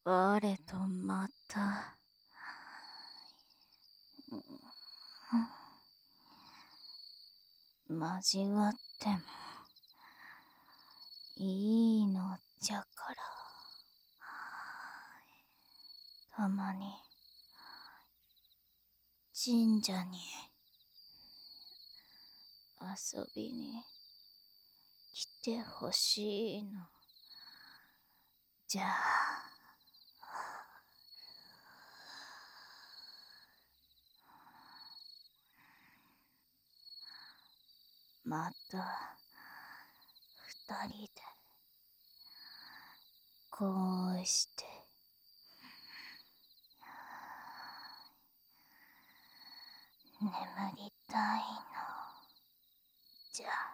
我とまた交わってもいいのじゃから、たまに神社に遊びに来てほしいのじゃ。また二人でこうして眠りたいのじゃ。